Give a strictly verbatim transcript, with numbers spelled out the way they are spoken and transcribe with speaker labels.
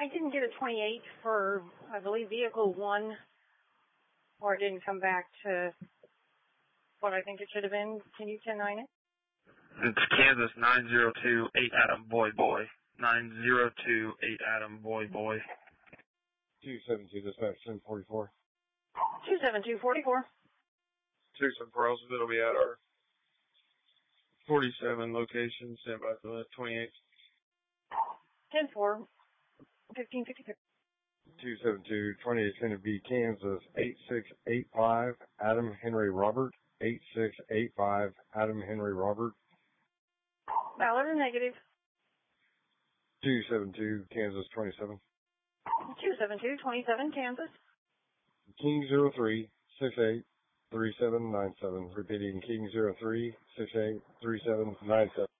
Speaker 1: I didn't get a twenty-eight for, I believe, vehicle one, or it didn't come back to what I think it should have been. Can you ten nine it?
Speaker 2: It's Kansas nine zero two eight Adam Boy Boy. nine zero two eight Adam Boy Boy.
Speaker 3: two seven two, dispatch ten forty-four.
Speaker 1: two seven two forty-four.
Speaker 2: two seven four, it'll be at our forty-seven location. Stand by for the twenty-eight.
Speaker 1: ten four. fifteen fifty-six.
Speaker 3: two seven two, twenty-eight is going to be Kansas eight six eight five, Adam Henry Robert. eight six eight five, Adam Henry Robert.
Speaker 1: Valid or negative?
Speaker 3: two seven two, Kansas twenty-seven.
Speaker 1: two seven two, twenty-seven, Kansas.
Speaker 3: King zero three six eight three seven nine seven. Repeating, King zero three six eight three seven nine seven.